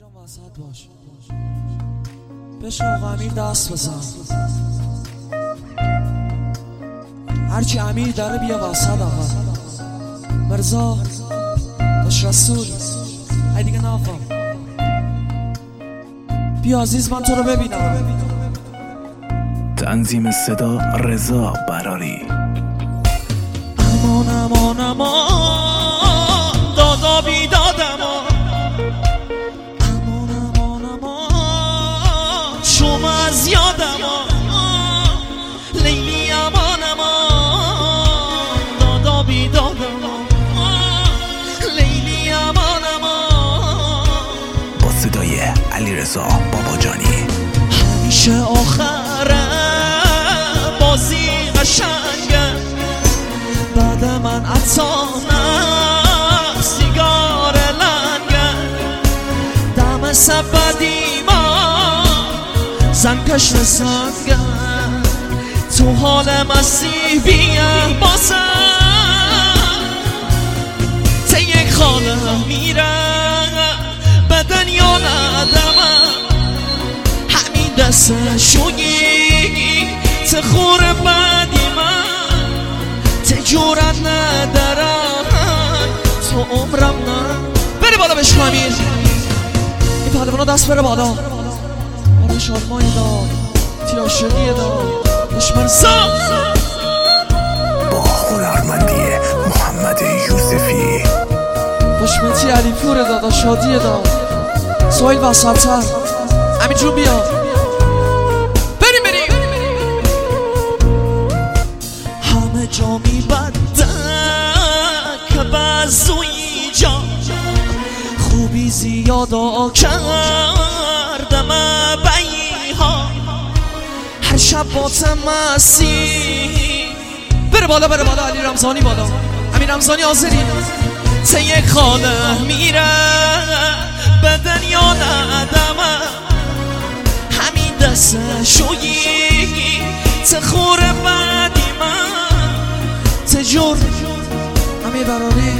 جان وسط باش بشنو امیر دست بزن هرچی امیر داره بیا وسط آقا مرزا باش رسول ای دیگه نافم بیا عزیز من تو رو ببینم. تنظیم صدا رضا براری. امان امان امان دادا بیداد امان امان امان امان شما از یاد امان لیلی امان امان دادا بیداد امان لیلی امان امان با صدای علیرضا باباجانی. همیشه آخره بازی قشنگه بعد من اتانم سیگار لنگه دم سبدی ما زنکش رسنگه تو حال مسیحیه بازم ته یک خاله میره به دنیا ندمه همین دست شویی ته خور بدی من ته جورت ندارم تو عمرم نه. بره بالا بشکو امیر این پهلوانا دست بره بالا آره شادمایی دار تیاشقی دار دشمرزا با هنرمندی محمد یوسفی دشمنتی علی پور دادا شادی دار سویل وسط‌تر امیر جون بیا بریم همه جا میبدن که بزوی جا خوبی زیادا کردم بایی ها هر شب باتم مسیح. بره بالا علی رمزانی بالا امیر رمزانی حاضری ته یک خاله میره به دنیا ندمه همین دست شویی ته خور بدی من ته جور امیر براری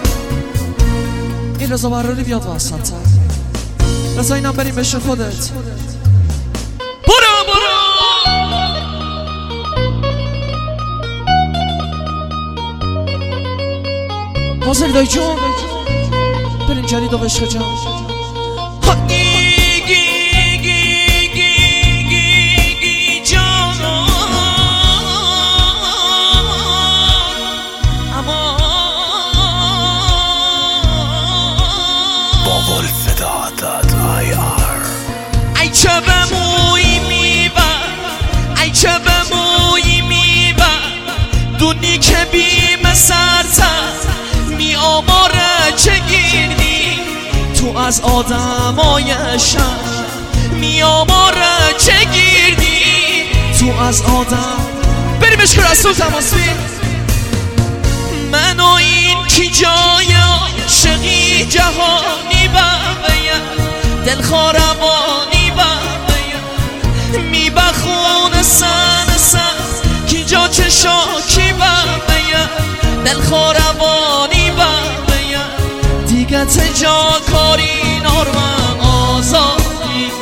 این رضا براری بیاد وسط تر رضا اینم بریم بشه خودت برو حاضر دایی جون بریم جدید و بشه جان ای چه به موی میبر ای چه به موی میبر دونی که بیم سرتر می آماره چه گیردی تو از آدمایشم می آماره چه گیردی تو از آدم. بریمش که رسول تماس بین من و این کی جای عاشقی جهانی ببین دلخوارمانی ببین می بخون سن کی جا چه شاکی ببین دلخوارمانی ببین دیگه تجا کاری نارمن آزادی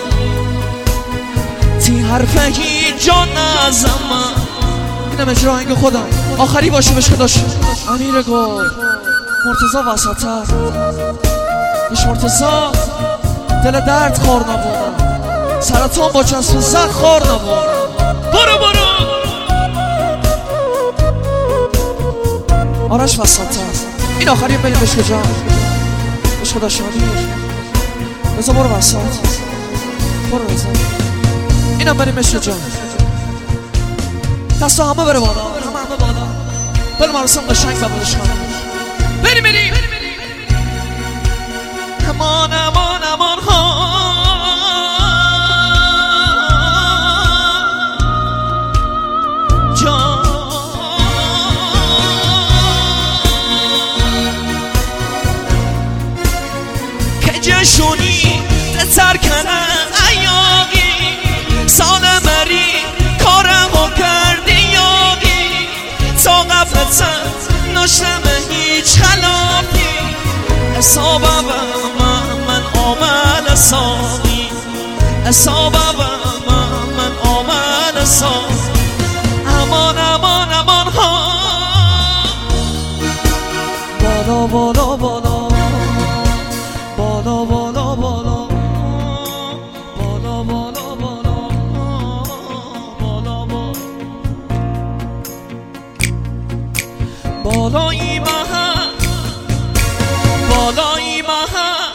تی حرفه هیچ جا نزمن اینم اجرا هنگ خودم آخری باشه بشکه داشت امیر گل مرتضا وسط‌تر ایش مرتضا دل درد خور نبودم سرطان با چسب زد خور نبودم برو آرش وسط‌تر این آخری بریم بشکه جان بشکه داشت امیر رضا برو وسط برو رضا اینم بریم بشکه جان دستا همه بره بالا همه بالا بریم مراسم قشنگ ببرش کنم بریم امان ها جان که جشونی ترکنه ایاقی سال مری کارمو کردی یاقی تا قبلت نشتم هیچ خلافی حسابم من عامل ساقی اصاب من آمد ساقی امان امان امان ها بالا بالا بالا بالا بالا بالا بالا بالا بالا بالا بالایی محل بالایی محل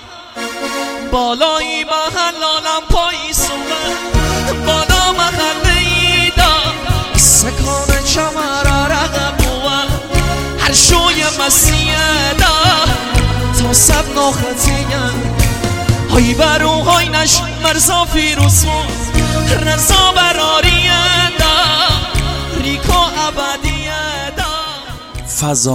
بالایی محل عالم پایی سومه بالا محل ایدا سکان چمر رقم بود هر شوی مسیح دا تا سب ناختیم های برو های نش مرزا فیروز رضا براری دا ریکو ابدی دا